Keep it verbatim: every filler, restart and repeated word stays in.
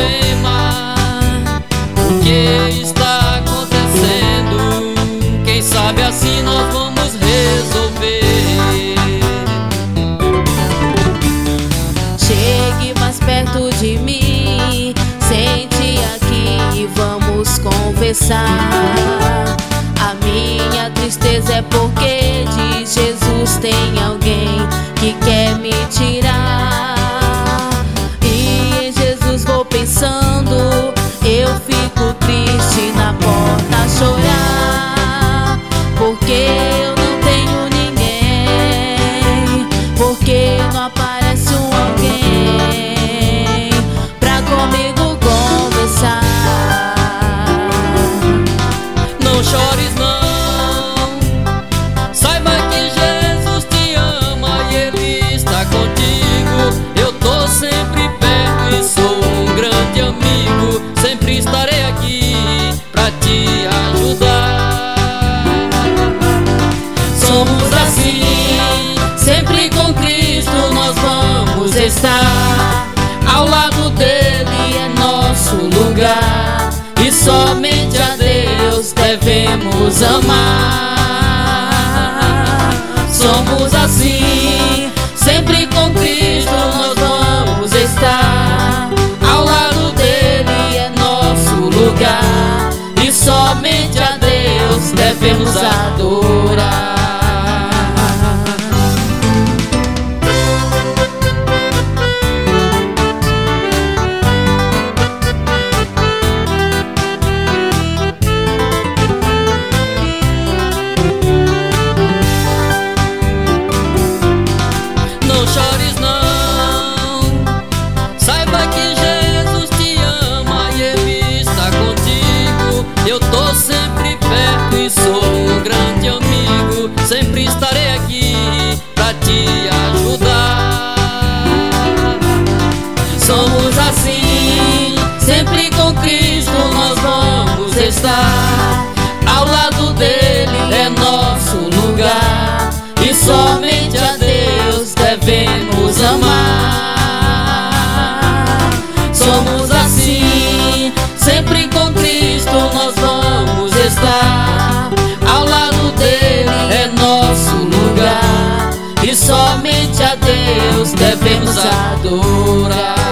problema. O que está acontecendo? Quem sabe assim nós vamos resolver. Chegue mais perto de mim, sente aqui e vamos conversar. A minha tristeza é porque de Jesus tem alguém que quer me tirar. E em Jesus vou pensando, eu fico triste na porta a chorar. Porque eu não tenho ninguém, porque não aparece um alguém pra comigo conversar. Não chores não, saiba que Jesus te ama e Ele está contigo. Eu tô sempre perto e sou um grande amigo. Sempre estarei aqui pra te ajudar. Somos assim, sempre com Cristo nós vamos estar. Ao lado dele é nosso lugar, e somente a Deus devemos amar. Somos assim, sempre com Cristo nós vamos estar. Ao lado dele é nosso lugar, e somente a Deus devemos adorar. Não chores não, saiba que Jesus te ama e Ele está contigo. Eu tô sempre perto e sou um grande amigo. Sempre estarei aqui pra te ajudar. Somos assim, sempre com Cristo nós vamos estar. Ao lado dele é nosso lugar, e somente a Deus devemos amar. Somos assim, sempre com Cristo nós vamos estar. Ao lado dele é nosso lugar, e somente a Deus devemos adorar.